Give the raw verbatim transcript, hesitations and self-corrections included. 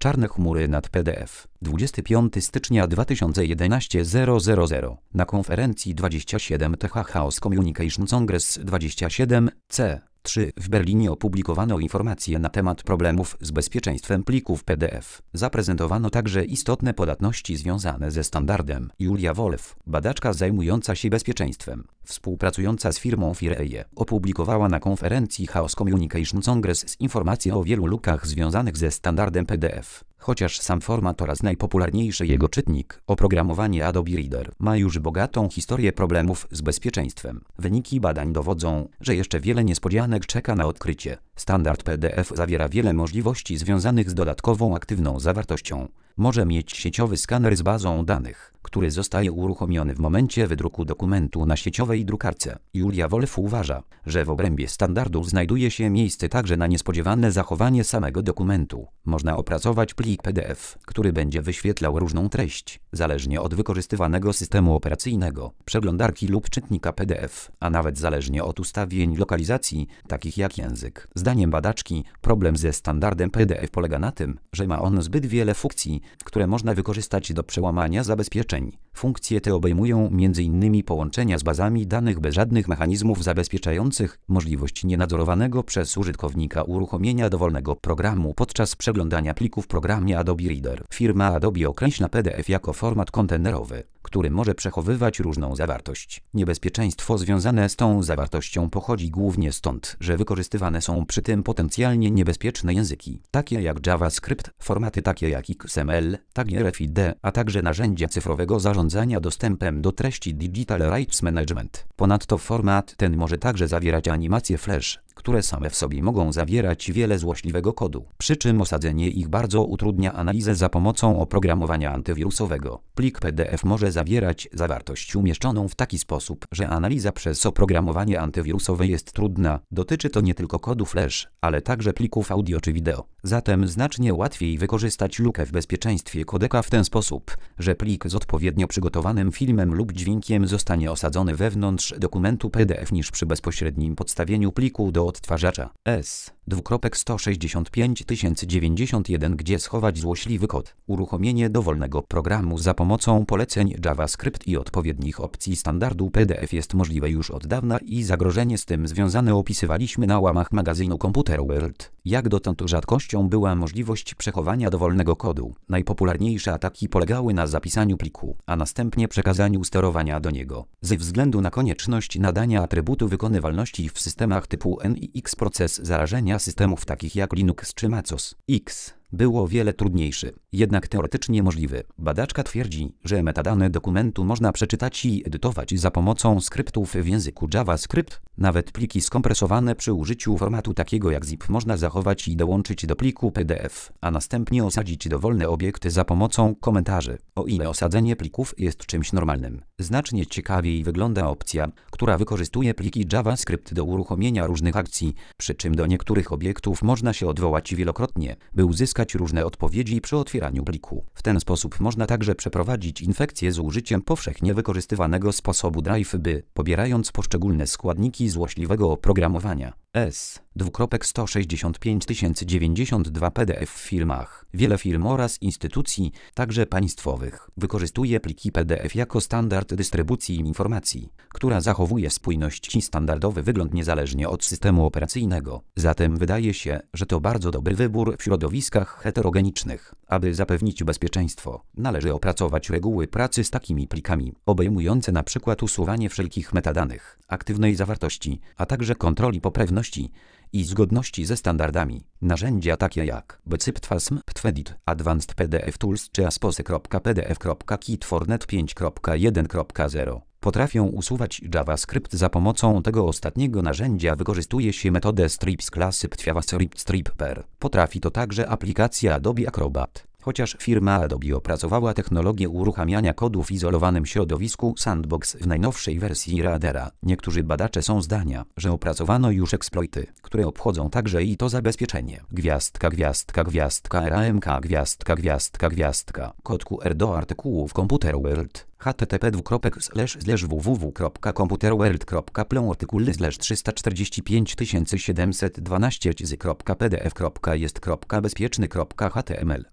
Czarne chmury nad P D F. dwudziestego piątego stycznia dwa tysiące jedenastego zero zero zero. Na konferencji dwudziestej siódmej T H Chaos Communication Congress dwadzieścia siedem C trzy w Berlinie opublikowano informacje na temat problemów z bezpieczeństwem plików P D F. Zaprezentowano także istotne podatności związane ze standardem. Julia Wolf, badaczka zajmująca się bezpieczeństwem, współpracująca z firmą Fireeye, opublikowała na konferencji Chaos Communication Congress informacje o wielu lukach związanych ze standardem P D F. Chociaż sam format oraz najpopularniejszy jego czytnik, oprogramowanie Adobe Reader, ma już bogatą historię problemów z bezpieczeństwem. Wyniki badań dowodzą, że jeszcze wiele niespodzianek czeka na odkrycie. Standard P D F zawiera wiele możliwości związanych z dodatkową aktywną zawartością. Może mieć sieciowy skaner z bazą danych, który zostaje uruchomiony w momencie wydruku dokumentu na sieciowej drukarce. Julia Wolf uważa, że w obrębie standardu znajduje się miejsce także na niespodziewane zachowanie samego dokumentu. Można opracować plik P D F, który będzie wyświetlał różną treść, zależnie od wykorzystywanego systemu operacyjnego, przeglądarki lub czytnika P D F, a nawet zależnie od ustawień lokalizacji, takich jak język. Zdaniem badaczki, problem ze standardem P D F polega na tym, że ma on zbyt wiele funkcji, które można wykorzystać do przełamania zabezpieczeń. Funkcje te obejmują między innymi połączenia z bazami danych bez żadnych mechanizmów zabezpieczających, możliwość nienadzorowanego przez użytkownika uruchomienia dowolnego programu podczas przeglądania plików w programie Adobe Reader. Firma Adobe określa P D F jako format kontenerowy, który może przechowywać różną zawartość. Niebezpieczeństwo związane z tą zawartością pochodzi głównie stąd, że wykorzystywane są przy tym potencjalnie niebezpieczne języki, takie jak JavaScript, formaty takie jak X M L, tagi R F I D, a także narzędzia cyfrowego zarządzania dostępem do treści Digital Rights Management. Ponadto format ten może także zawierać animacje Flash, które same w sobie mogą zawierać wiele złośliwego kodu, przy czym osadzenie ich bardzo utrudnia analizę za pomocą oprogramowania antywirusowego. Plik P D F może zawierać zawartość umieszczoną w taki sposób, że analiza przez oprogramowanie antywirusowe jest trudna. Dotyczy to nie tylko kodu Flash, ale także plików audio czy wideo. Zatem znacznie łatwiej wykorzystać lukę w bezpieczeństwie kodeka w ten sposób, że plik z odpowiednio przygotowanym filmem lub dźwiękiem zostanie osadzony wewnątrz dokumentu P D F niż przy bezpośrednim podstawieniu pliku do odtwarzacza. S. sto sześćdziesiąt pięć tysięcy dziewięćdziesiąt jeden Gdzie schować złośliwy kod. Uruchomienie dowolnego programu za pomocą poleceń JavaScript i odpowiednich opcji standardu P D F jest możliwe już od dawna i zagrożenie z tym związane opisywaliśmy na łamach magazynu Computer World. Jak dotąd rzadkością była możliwość przechowania dowolnego kodu. Najpopularniejsze ataki polegały na zapisaniu pliku, a następnie przekazaniu sterowania do niego. Ze względu na konieczność nadania atrybutu wykonywalności w systemach typu N I X proces zarażenia systemów takich jak Linux czy MacOS X było o wiele trudniejszy, jednak teoretycznie możliwy. Badaczka twierdzi, że metadane dokumentu można przeczytać i edytować za pomocą skryptów w języku JavaScript. Nawet pliki skompresowane przy użyciu formatu takiego jak zip można zachować i dołączyć do pliku P D F, a następnie osadzić dowolne obiekty za pomocą komentarzy. O ile osadzenie plików jest czymś normalnym, znacznie ciekawiej wygląda opcja, która wykorzystuje pliki JavaScript do uruchomienia różnych akcji, przy czym do niektórych obiektów można się odwołać wielokrotnie, by uzyskać różne odpowiedzi przy otwieraniu pliku. W ten sposób można także przeprowadzić infekcję z użyciem powszechnie wykorzystywanego sposobu drive-by, pobierając poszczególne składniki złośliwego oprogramowania. S. sto sześćdziesiąt pięć tysięcy dziewięćdziesiąt dwa P D F w firmach. Wiele firm oraz instytucji, także państwowych, wykorzystuje pliki P D F jako standard dystrybucji informacji, która zachowuje spójność i standardowy wygląd niezależnie od systemu operacyjnego. Zatem wydaje się, że to bardzo dobry wybór w środowiskach heterogenicznych. Aby zapewnić bezpieczeństwo, należy opracować reguły pracy z takimi plikami, obejmujące na przykład usuwanie wszelkich metadanych, aktywnej zawartości, a także kontroli poprawności i zgodności ze standardami. Narzędzia takie jak bcyptfasm, ptfedit, Advanced P D F Tools czy aspose.pdf.kit for net pięć kropka jeden kropka zero potrafią usuwać JavaScript. Za pomocą tego ostatniego narzędzia wykorzystuje się metodę strip z klasy ptjavascript stripper. Potrafi to także aplikacja Adobe Acrobat. Chociaż firma Adobe opracowała technologię uruchamiania kodu w izolowanym środowisku Sandbox w najnowszej wersji Readera, niektórzy badacze są zdania, że opracowano już eksploity, które obchodzą także i to zabezpieczenie. Gwiazdka, gwiazdka, gwiazdka, ramk, gwiazdka, gwiazdka, gwiazdka. Kod Q R do artykułów Computer World. http dwukropek slash slash www kropka computerworld kropka plon artykuły slash trzysta czterdzieści pięć tysięcy siedemset dwanaście kropka pdf kropka jest kropka bezpieczny kropka html